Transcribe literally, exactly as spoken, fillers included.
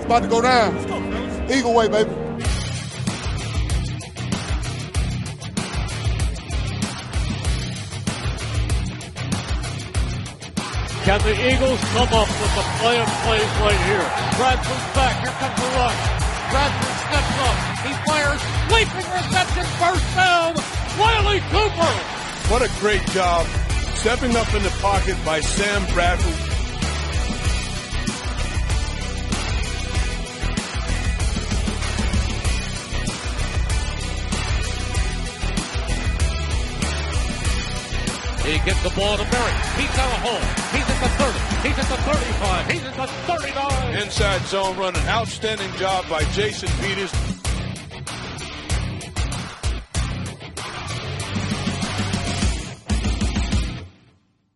It's about to go down. Eagle way, baby. Can the Eagles come up with the play of plays right here? Bradford's back. Here comes the rush. Bradford steps up. He fires. Leaping reception. First down. Wiley Cooper. What a great job. Stepping up in the pocket by Sam Bradford. He gets the ball to Berry. He's got a hole. He's at the thirty. He's at the thirty-five. He's at the thirty-nine. Inside zone run. An outstanding job by Jason Peters.